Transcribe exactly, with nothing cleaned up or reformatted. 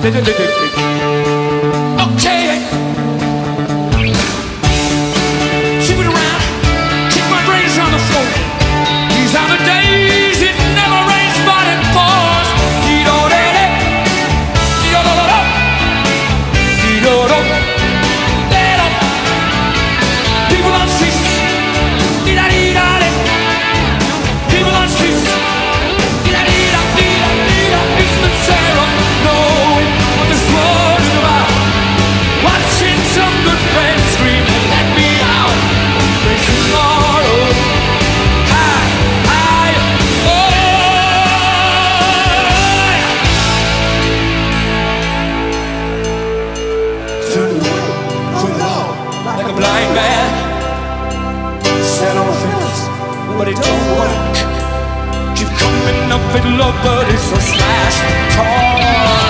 Okay. Keep it around. Keep my brains on the floor. These are the days it never rains, but it pours. Dee-do-de-de. Dee-do-do-do-do. Dee-do-do. De-do. People on streets. Dee-da-dee-da-de. People on streets. Dee-da-dee-da, dee-da-dee-da. Eastman Sarah, knowing what this world is about. Watching some good friends scream and let me out. Face tomorrow. High, high, oh. Turn it on, turn it on. Like a blind man. Stand on the fence, but it don't work. Keep coming up with love, but it's a slash talk.